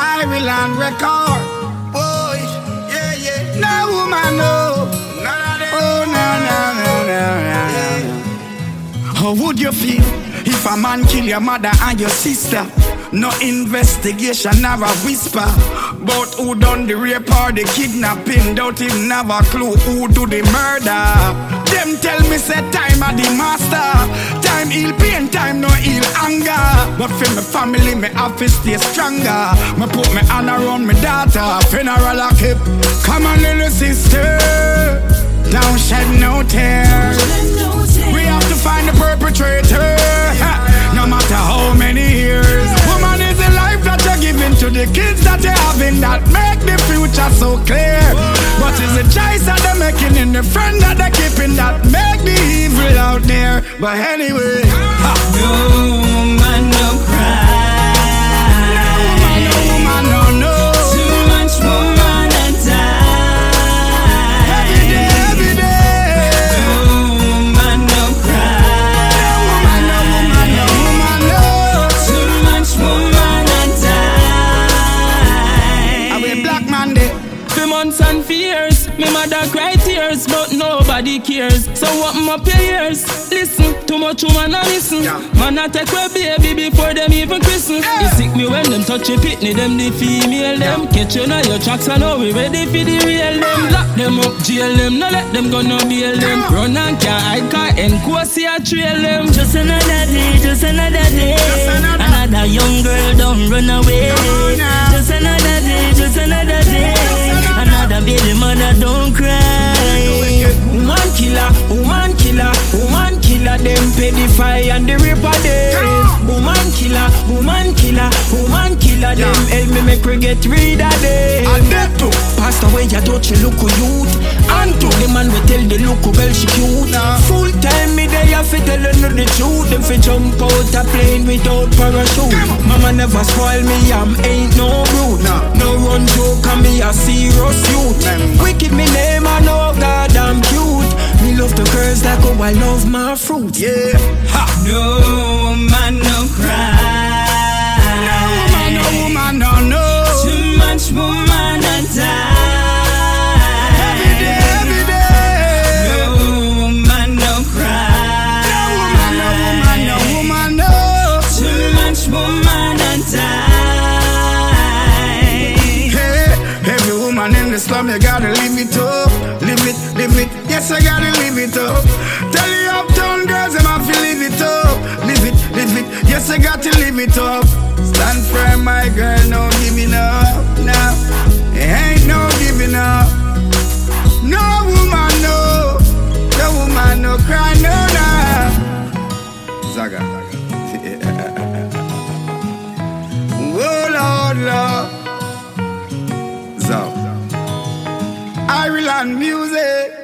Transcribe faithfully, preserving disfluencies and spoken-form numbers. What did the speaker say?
Ireland record. Boy, yeah, yeah. No woman, no. None of them. Oh, no, no, no, no, no, no. How would you feel if a man kill your mother and your sister? No investigation, never whisper about who done the rape or the kidnapping. Don't even have a clue who do the murder. Them tell me say time are the master. Time heal pain, time no heal anger. But for my family, me have to stay stronger. Me put me hand around my daughter, funeral a keep. Come on little sister, don't shed no tears. We have to find the perpetrator, no matter how many years. Woman is the life that you're giving to the kids that you're having, that make the future so clear. What is the choice that they're making in the friend that they're keeping that make the evil out there? But anyway, ha. No woman, no cry. No woman, no woman, no, no. Too much woman and die. Every day, every day. No woman, no cry. No woman, no woman, no woman, no. Too much woman and die. I will Black Monday. For months and for years, me mother cry tears, but nobody cares. So what up your ears? Listen, too much woman a listen. Yeah. Man a take away baby before them even christen. Yeah. It sick me when them touch your pitney, them the female them. Catch you now your tracks and now we ready for the real them. Lock them up, jail them, no let them go no bail them. Yeah. Run and can't hide, can't enquire, see a trail them. Just another day, just another day. Just another- Another young girl don't run away. No, no. Just another day, just another day. Another baby mother don't cry. Woman killer, woman killer, woman killer, them pay the fire and the ripper day. Woman killer, woman killer, woman killer, them help me make we get rid of day. And that too. Pastor when you touch you look youth. And to the man we tell the look girl she cute. Nah. Full time me there you fi tell her the truth. Them fi jump out a plane without parachute. Mama never spoil me, I'm ain't no rude. Nah. No run joke and me a serious youth. Nah. Wicked me name I know God I'm cute. Me love the girls like oh I love my fruit. Yeah. Ha. No man no cry. No woman, no woman, no, no. Too much woman and die. Every day, every day. No man no cry. No woman, no woman, no woman, no. Too much woman and die. Hey, every woman in the slum, you gotta live it up. Live it, live it, yes, I gotta live it up. Tell the uptown girls, them have to live it up. Live it, live it, yes, I got to live it up. Stand firm, my girl, no giving up. No, it ain't no giving up. No woman, no. No woman, no cry, no, no. Zaga. Oh, Lord, Lord. So, Ireland music.